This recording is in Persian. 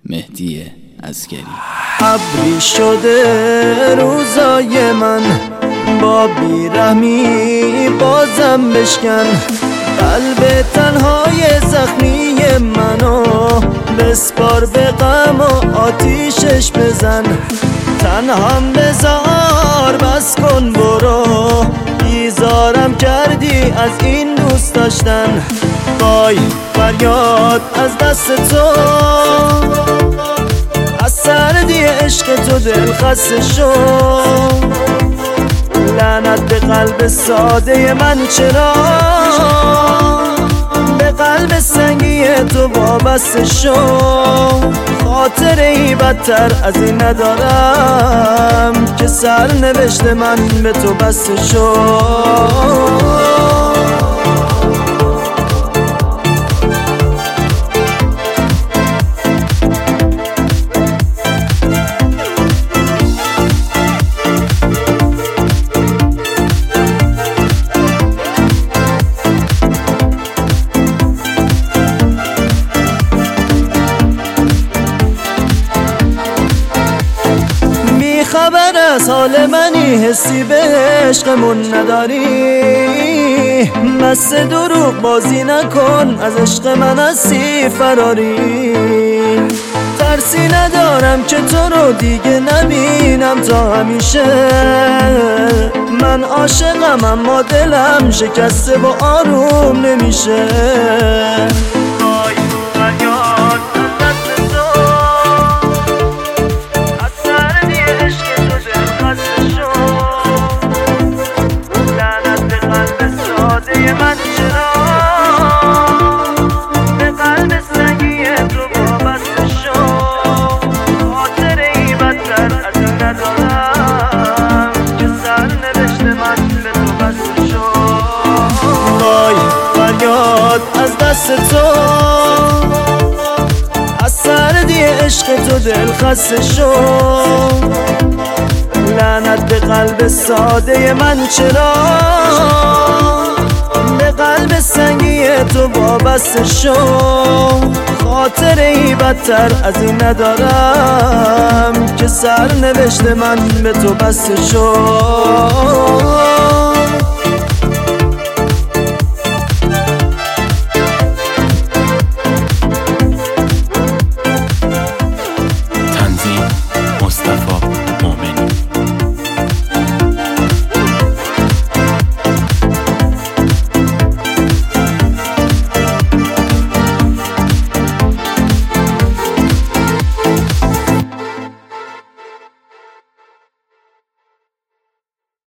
مهدی عسگری. ابری شده روزای من، با بیرحمی بازم بشکن قلب تنهای زخمی منو، بسپار به غم و آتیشش بزن. تنهام بذار بس کن برو، بیزارم کردی از این دوست داشتن. وای فریاد از دست تو، از سردی عشق تو دل خسته شد. لعنت به قلب ساده من، چرا به قلب سنگی تو وابسته شد. خاطره بدتر از این ندارم که سرنوشت من به تو بسته شد. خبر از حال منی، حسی به عشقمون نداری. مست دروغ بازی نکن، از عشق من هستی فراری. ترسی ندارم که تو رو دیگه نبینم تا همیشه. من عاشقم اما دلم شکسته و آروم نمیشه. من چرا به قلب سنگی تو وابسته شد. خاطره ای بدتر از این ندارم که سرنوشت من به تو بسته شد. وای فریاد از دست تو، از سردی عشق تو دل خسته شد. لعنت به قلب ساده من، چرا به قلب سنگی تو وابسته شد. خاطره ای بدتر از این ندارم که سرنوشت من به تو بسته شد.